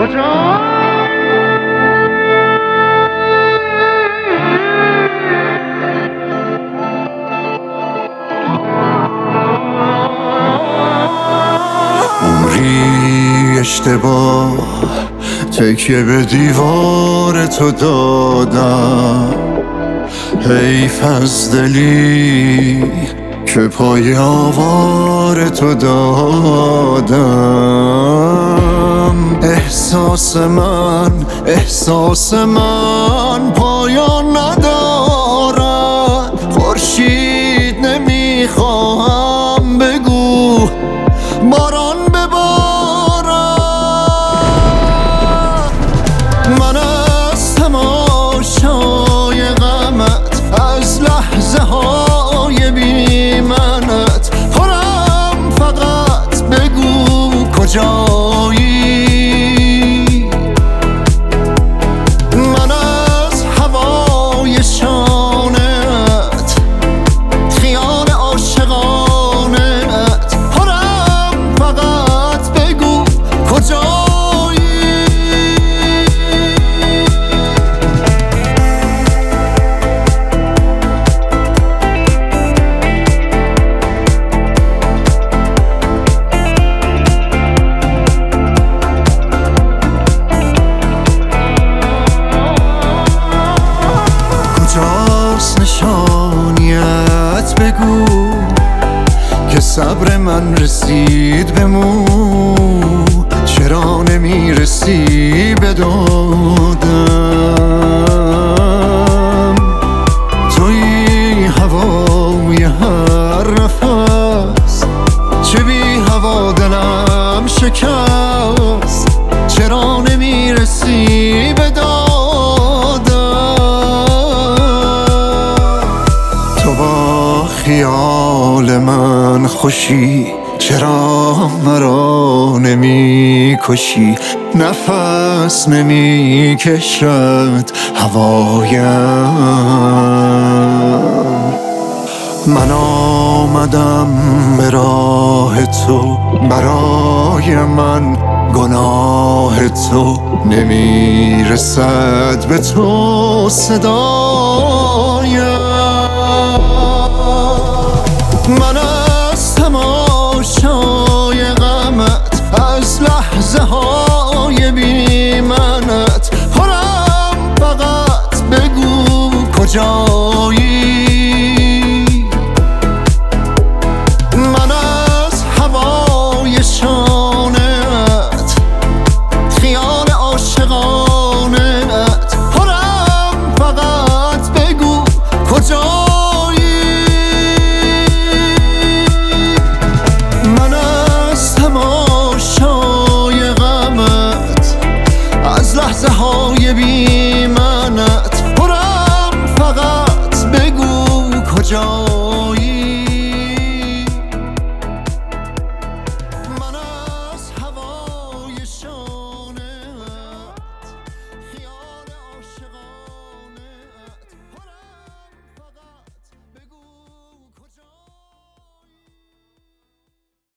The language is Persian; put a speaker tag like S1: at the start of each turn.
S1: عمری اشتباه تکیه به دیوار تو دادم، حیف از دلی که پای آوار تو دادم. احساس من پایان ندارد، خورشید نمیخواهم بگو باران ببارد. من از تماشای غمت، از لحظه های بی منت پرم، فقط بگو کجایی. من از هوای شانت، خیال عاشقانت پرم، فقط بگو کجایی. کجاست نشانیت بگو که صبر من رسید به مو، چرا نمیرسی به دادم. توی هوای هر نفس، چه بی هوا دلم شکست، چرا نمیرسی به دادم. تو با خیال من خوشی، چرا مرا نمی کشی، نفس نمی کشد هوایم. من آمدم به راه تو، برای من گناه تو نمی رسد به تو صدایم. من از تماشای غمت، از لحظه های بی منت پرم، فقط بگو کجا